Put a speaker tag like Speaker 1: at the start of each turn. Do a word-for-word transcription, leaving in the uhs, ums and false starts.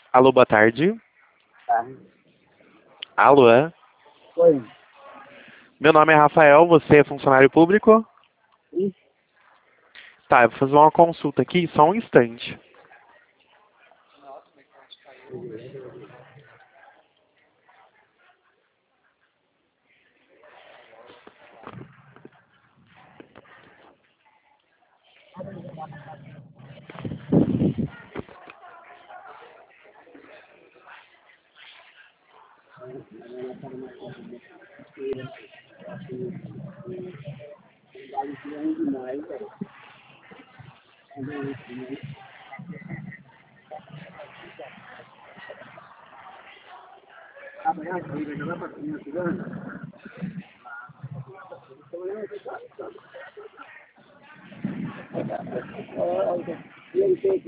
Speaker 1: Alô, boa tarde.
Speaker 2: Tá.
Speaker 1: Alô, é?
Speaker 2: Oi.
Speaker 1: Meu nome é Rafael, você é funcionário público?
Speaker 2: Ih,
Speaker 1: Tá, eu vou fazer uma consulta aqui, só um instante.
Speaker 2: E aí,